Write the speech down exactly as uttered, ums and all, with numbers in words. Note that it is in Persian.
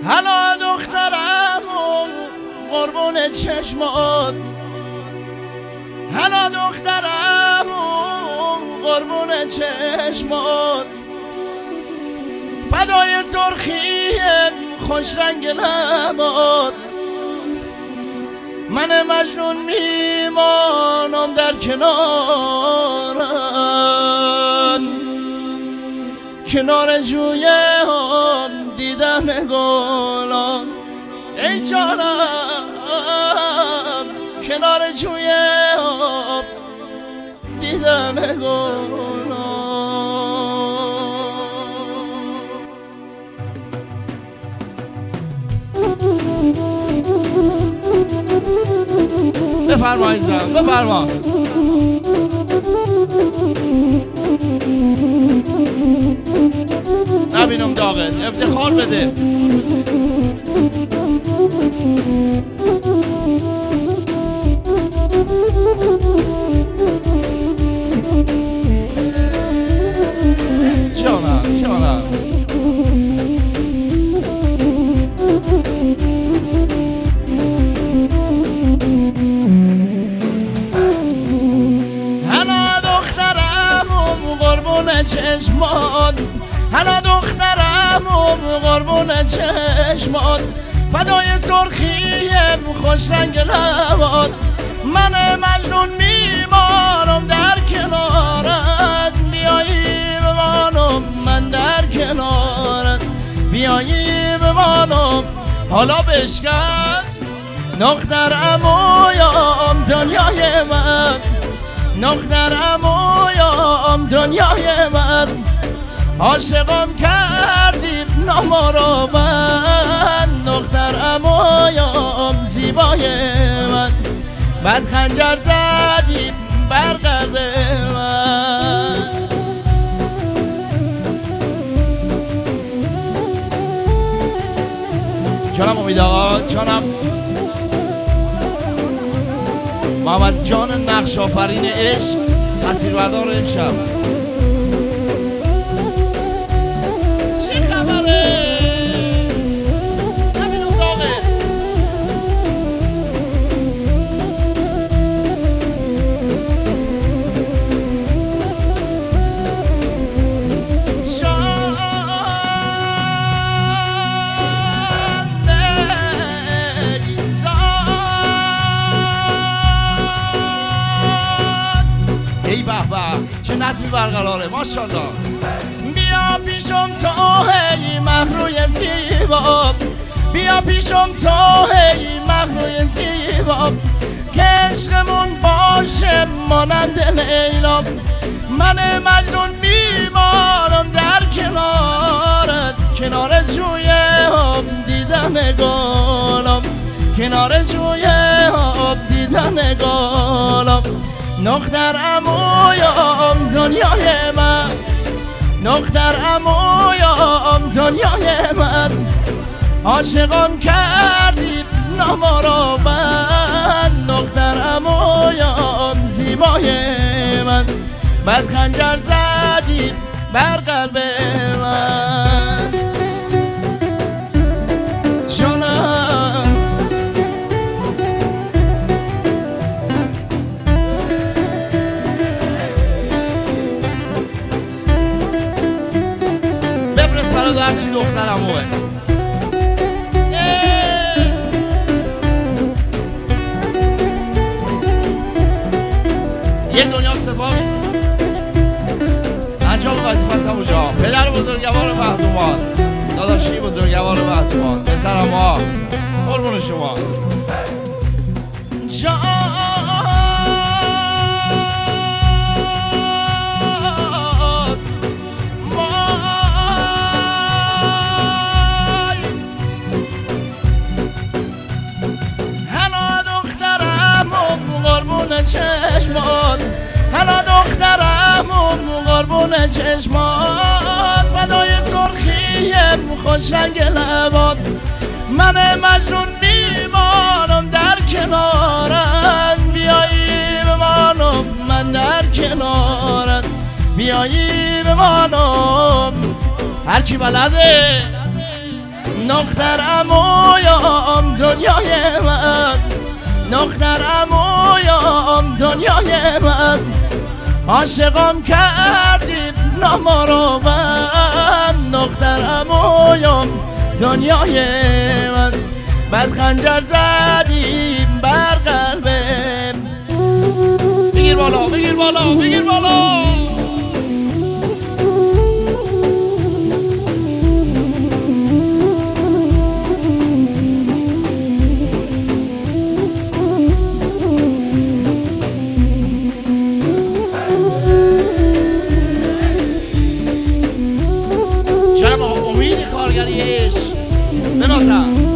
هلا دخترم قربون چشمات، هلا دخترم قربون چشمات، فدای سرخی خوش رنگ لبات، من مجنون میمانم در کنارت، کنار جوی دیدن گلان ای جانم، کنار جوی دیدن گلان. بفرما عزیزم بفرما. نبینم داغت، افتخار بده. جانم جانم هلا دخترم قربون چشمات، هلا دخترم قربون چشمات، فدای سرخی خوش رنگ لبات، من مجنون میمانم در کنارت، بیایی بمانم من در کنارت، بیایی بمانم حالا بشکن دخترم اویم دنیای من، دخترم اویم دنیای من، عاشقم کردی نامارو من، دخترم اویم زیبای من، بعد خنجر زدی بر قلب من. جانم امید آقا، جانم محمد جان نقش آفرین عشق، تصویربردار امشب. چی خبره؟ نبینم داغت. ای به به چه نظمی برقراره ماشاءالله. بیا پیشم تو هی مخروی زیبا، بیا پیشم تو هی مخروی زیبا، که عشقمون باشه مانند لیلا، من مجنون میمانم در کنارت، کنار جوی آب دیدن گلم، کنار جوی آب دیدن گلم، دخترم اویم دنیای من، دخترم اویم دنیای من، عاشقم کردی نامارو من، دخترم اویم زیبای من، بعد خنجر زدی بر قلب من. جانم بفرست برای هرچی دخترم اوه. یک دنیا سپاس انجام وظیفه است همونجا. پدر بزرگوار مخدومان، داداشی بزرگوار مخدومان، پسرم ها قربون شما. جان هلا دخترم قربون چشمات، هلا دخترم قربون چشمات، فدای سرخی خوش رنگ لبات، من مجنون میمانم در کنارت، بیایی بمانم من در کنارت، بیایی بمانم هرچی بلده دخترم دخترم اویام دنیای من، عاشقم کردیم نامروان. دخترم اویام دنیای من، بعد خنجر زدیم بر قلبم. بگیر بالا بگیر بالا بگیر بالا. امید کارگریش بنازم